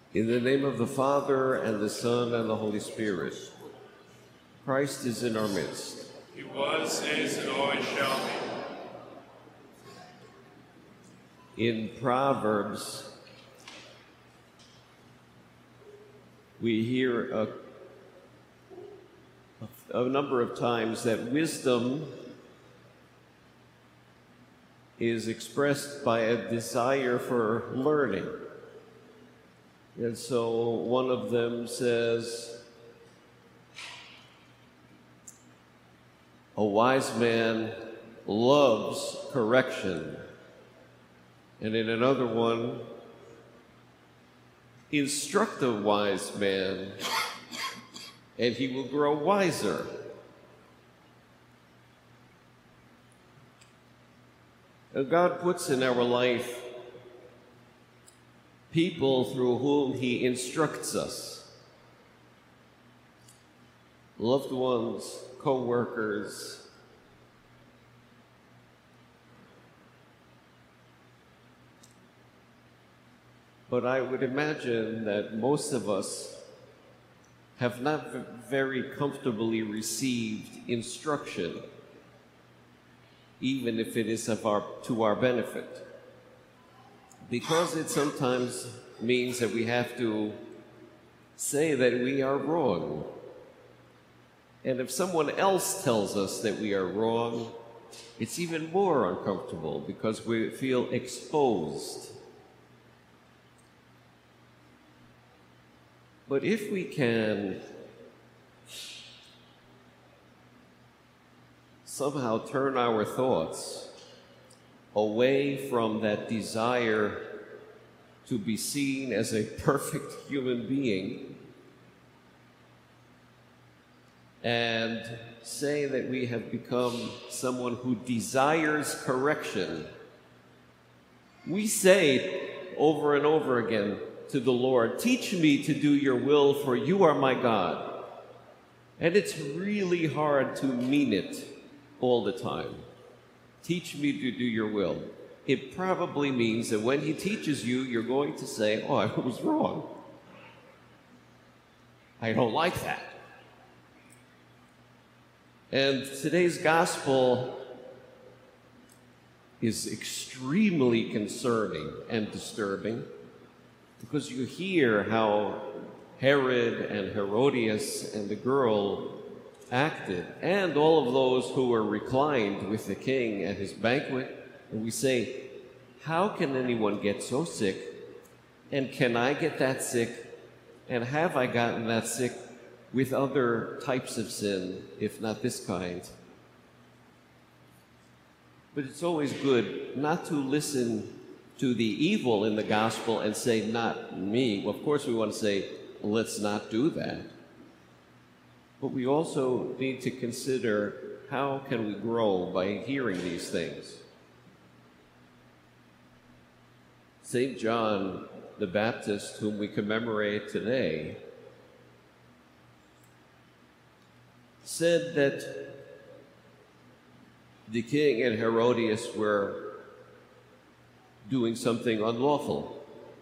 In the name of the Father, and the Son, and the Holy Spirit. Christ is in our midst. He was, is, and always shall be. In Proverbs, we hear a number of times that wisdom is expressed by a desire for learning. And so one of them says, a wise man loves correction. And in another one, instruct a wise man, and he will grow wiser. And God puts in our life people through whom he instructs us. Loved ones, co-workers, but I would imagine that most of us have not very comfortably received instruction, even if it is to our benefit, because it sometimes means that we have to say that we are wrong. And if someone else tells us that we are wrong, it's even more uncomfortable because we feel exposed. But if we can somehow turn our thoughts away from that desire to be seen as a perfect human being and say that we have become someone who desires correction, we say over and over again to the Lord, "Teach me to do your will, for you are my God." And it's really hard to mean it all the time. Teach me to do your will. It probably means that when he teaches you, you're going to say, "Oh, I was wrong. I don't like that." And today's gospel is extremely concerning and disturbing, because you hear how Herod and Herodias and the girl acted, and all of those who were reclined with the king at his banquet. And we say, how can anyone get so sick? And can I get that sick? And have I gotten that sick with other types of sin, if not this kind? But it's always good not to listen to the evil in the gospel and say, "Not me." Well, of course we want to say, let's not do that. But we also need to consider, how can we grow by hearing these things? St. John the Baptist, whom we commemorate today, said that the king and Herodias were doing something unlawful,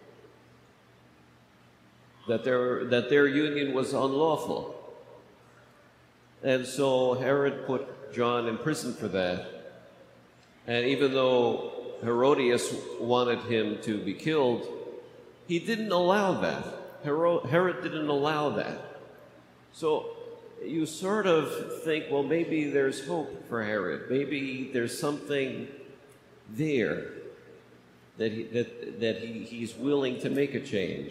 that their union was unlawful. And so Herod put John in prison for that. And even though Herodias wanted him to be killed, he didn't allow that. Herod didn't allow that. So you sort of think, well, maybe there's hope for Herod. Maybe there's something there that he's willing to make a change.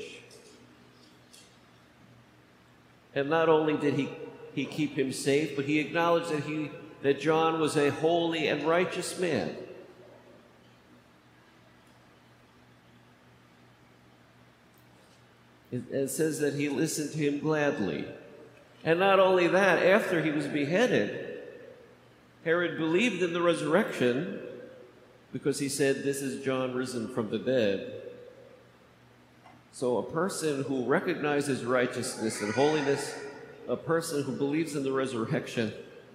And not only did he keep him safe, but he acknowledged that John was a holy and righteous man. It says that he listened to him gladly. And not only that, after he was beheaded, Herod believed in the resurrection, because he said, "This is John risen from the dead." So a person who recognizes righteousness and holiness, a person who believes in the resurrection,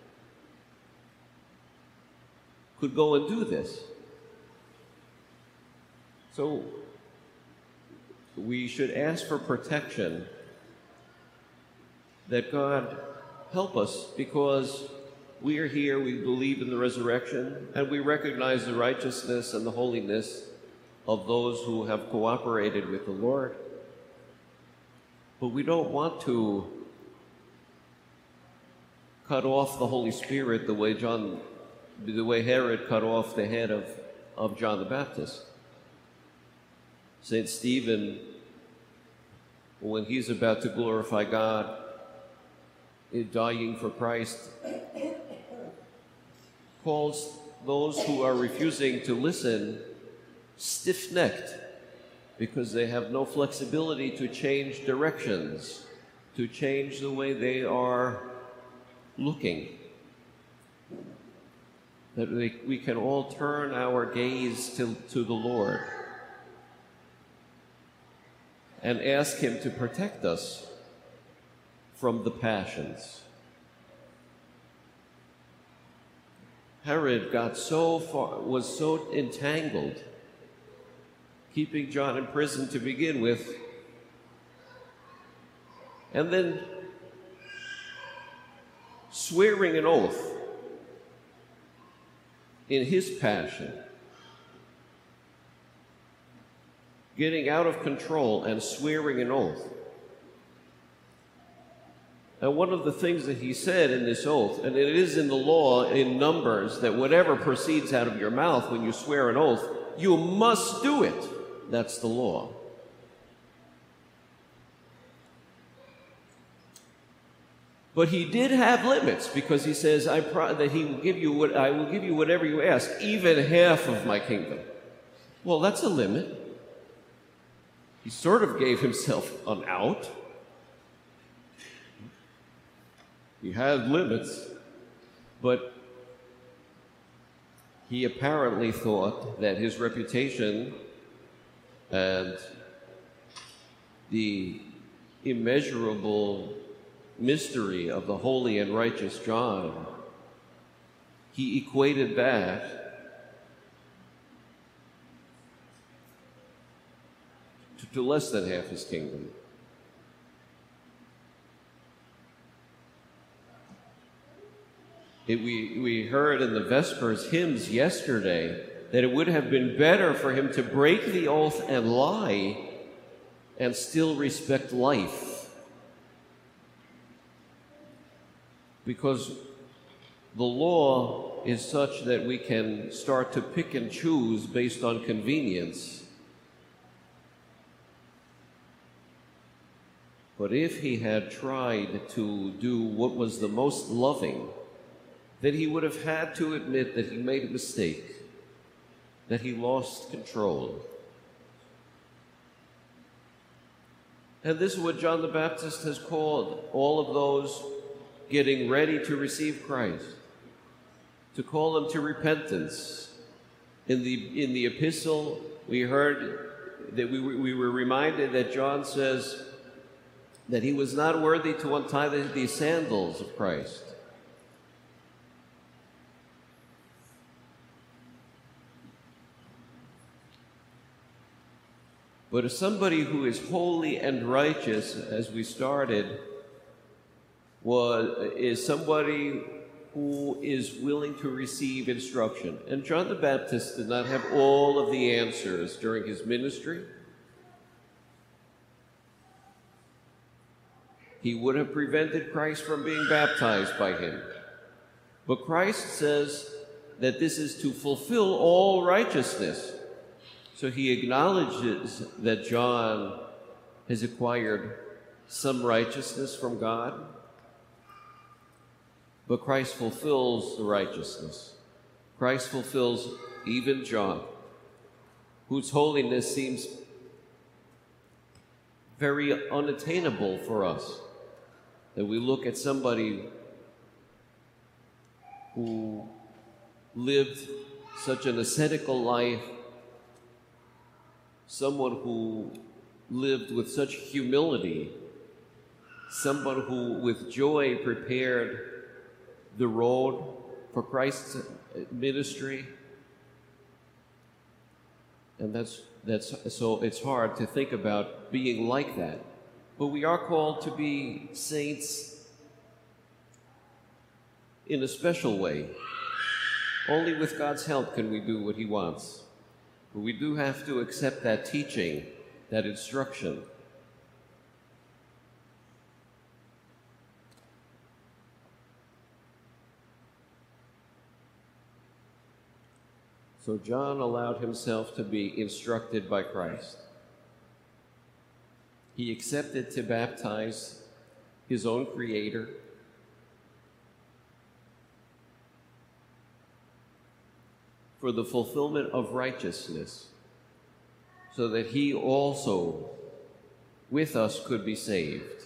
could go and do this. So we should ask for protection, that God help us, because we are here, we believe in the resurrection, and we recognize the righteousness and the holiness of those who have cooperated with the Lord. But we don't want to cut off the Holy Spirit the way Herod cut off the head of John the Baptist. St. Stephen, when he's about to glorify God, dying for Christ, calls those who are refusing to listen stiff-necked, because they have no flexibility to change directions, to change the way they are looking. That we can all turn our gaze to the Lord and ask Him to protect us from the passions. Herod was so entangled, keeping John in prison to begin with, and then swearing an oath in his passion, getting out of control and swearing an oath. And one of the things that he said in this oath, and it is in the law in Numbers, that whatever proceeds out of your mouth when you swear an oath, you must do it. That's the law. But he did have limits, because he says that he will give you I will give you whatever you ask, even half of my kingdom. Well, that's a limit. He sort of gave himself an out. He had limits, but he apparently thought that his reputation and the immeasurable mystery of the holy and righteous John, he equated that to less than half his kingdom. We heard in the Vespers hymns yesterday that it would have been better for him to break the oath and lie and still respect life, because the law is such that we can start to pick and choose based on convenience. But if he had tried to do what was the most loving, then he would have had to admit that he made a mistake, that he lost control. And this is what John the Baptist has called all of those getting ready to receive Christ, to call them to repentance. In the epistle, we heard that we were reminded that John says that he was not worthy to untie the sandals of Christ. But if somebody who is holy and righteous, as we started, is somebody who is willing to receive instruction. And John the Baptist did not have all of the answers during his ministry. He would have prevented Christ from being baptized by him. But Christ says that this is to fulfill all righteousness. So he acknowledges that John has acquired some righteousness from God, but Christ fulfills the righteousness. Christ fulfills even John, whose holiness seems very unattainable for us. That we look at somebody who lived such an ascetical life, someone who lived with such humility, someone who with joy prepared the road for Christ's ministry. And that's so it's hard to think about being like that. But we are called to be saints in a special way. Only with God's help can we do what He wants. But we do have to accept that teaching, that instruction. So John allowed himself to be instructed by Christ. He accepted to baptize his own Creator. For the fulfillment of righteousness, so that he also with us could be saved.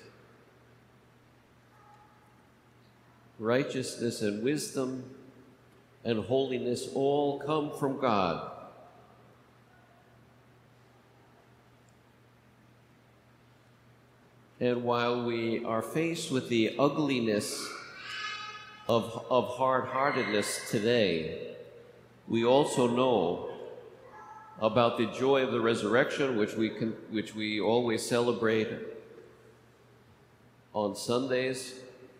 Righteousness and wisdom and holiness all come from God. And while we are faced with the ugliness of hard-heartedness today, we also know about the joy of the resurrection, which we always celebrate on Sundays,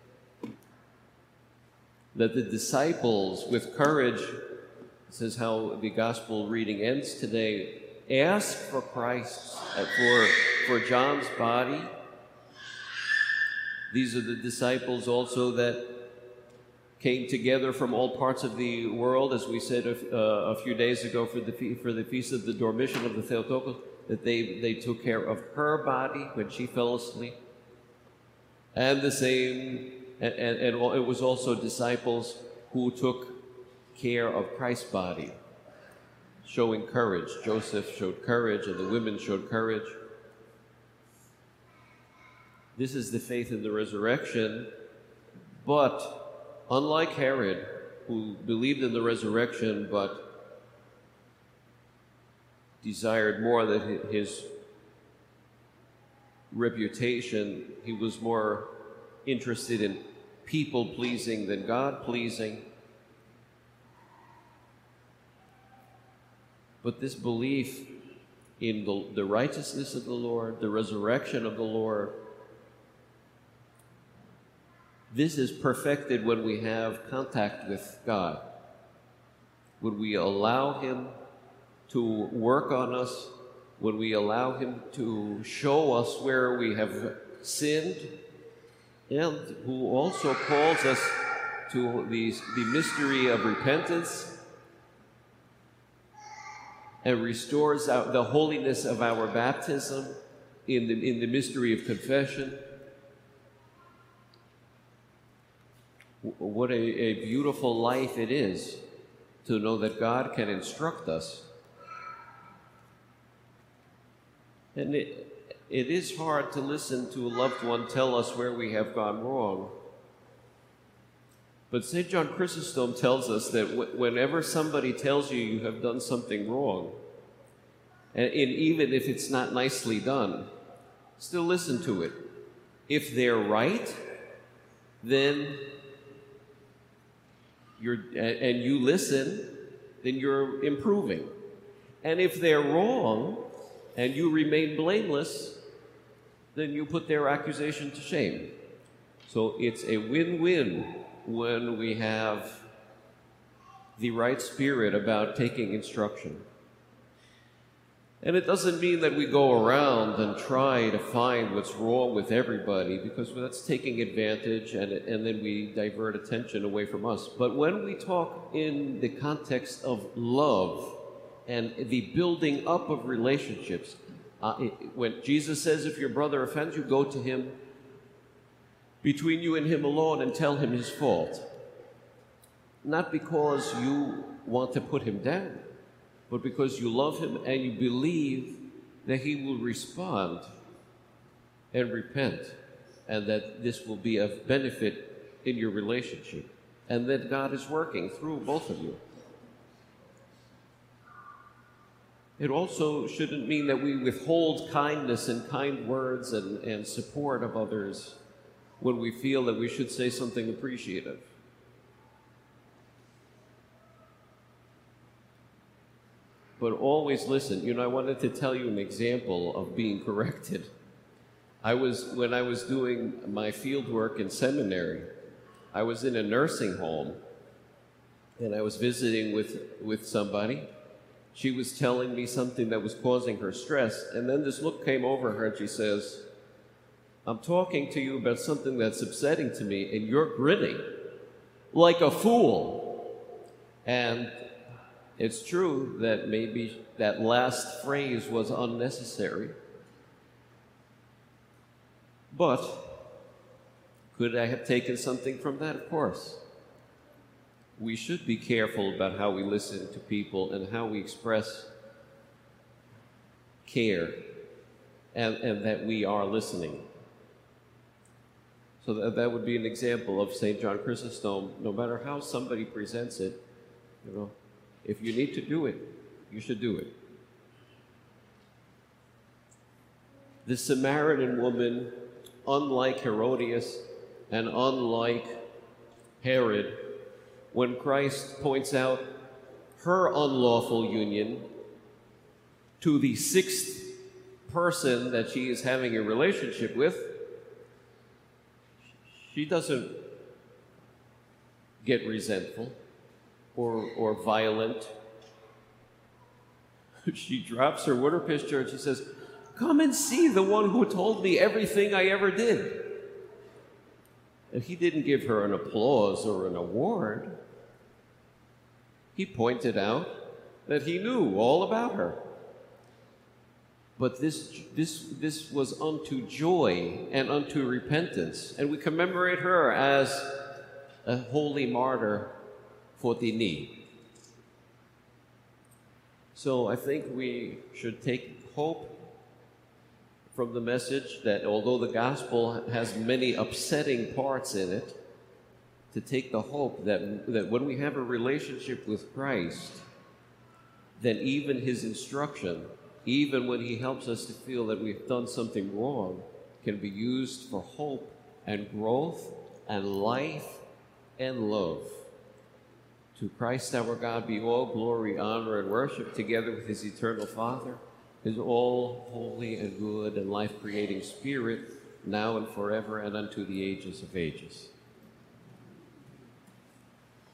that the disciples with courage, this is how the gospel reading ends today, ask for Christ, for John's body. These are the disciples also that came together from all parts of the world, as we said a few days ago for the Feast of the Dormition of the Theotokos, that they took care of her body when she fell asleep. And the same, and it was also disciples who took care of Christ's body, showing courage. Joseph showed courage, and the women showed courage. This is the faith in the resurrection, but unlike Herod, who believed in the resurrection but desired more than his reputation, he was more interested in people-pleasing than God-pleasing. But this belief in the righteousness of the Lord, the resurrection of the Lord, this is perfected when we have contact with God. When we allow Him to work on us, when we allow Him to show us where we have sinned, and who also calls us to the mystery of repentance and restores the holiness of our baptism in the mystery of confession. What a beautiful life it is to know that God can instruct us. And it is hard to listen to a loved one tell us where we have gone wrong. But St. John Chrysostom tells us that whenever somebody tells you you have done something wrong, and even if it's not nicely done, still listen to it. If they're right, then and you listen, then you're improving. And if they're wrong and you remain blameless, then you put their accusation to shame. So it's a win-win when we have the right spirit about taking instruction. And it doesn't mean that we go around and try to find what's wrong with everybody, because that's taking advantage, and then we divert attention away from us. But when we talk in the context of love and the building up of relationships, when Jesus says, if your brother offends you, go to him, between you and him alone, and tell him his fault. Not because you want to put him down, but because you love him and you believe that he will respond and repent, and that this will be of benefit in your relationship, and that God is working through both of you. It also shouldn't mean that we withhold kindness and kind words and support of others when we feel that we should say something appreciative. but always listen. You know, I wanted to tell you an example of being corrected. When I was doing my field work in seminary, I was in a nursing home, and I was visiting with somebody. She was telling me something that was causing her stress, and then this look came over her, and she says, I'm talking to you about something that's upsetting to me, and you're grinning like a fool. And it's true that maybe that last phrase was unnecessary. But could I have taken something from that? Of course. We should be careful about how we listen to people and how we express care and that we are listening. So that would be an example of St. John Chrysostom. No matter how somebody presents it, you know, if you need to do it, you should do it. The Samaritan woman, unlike Herodias and unlike Herod, when Christ points out her unlawful union to the sixth person that she is having a relationship with, she doesn't get resentful or violent. She drops her water pitcher and she says, come and see the one who told me everything I ever did. And he didn't give her an applause or an award. He pointed out that he knew all about her. But this was unto joy and unto repentance. And we commemorate her as a holy martyr for the need. So I think we should take hope from the message that although the gospel has many upsetting parts in it, to take the hope that when we have a relationship with Christ, then even his instruction, even when he helps us to feel that we've done something wrong, can be used for hope and growth and life and love. To Christ our God be all glory, honor, and worship, together with his eternal Father, his all holy and good and life-creating Spirit, now and forever and unto the ages of ages.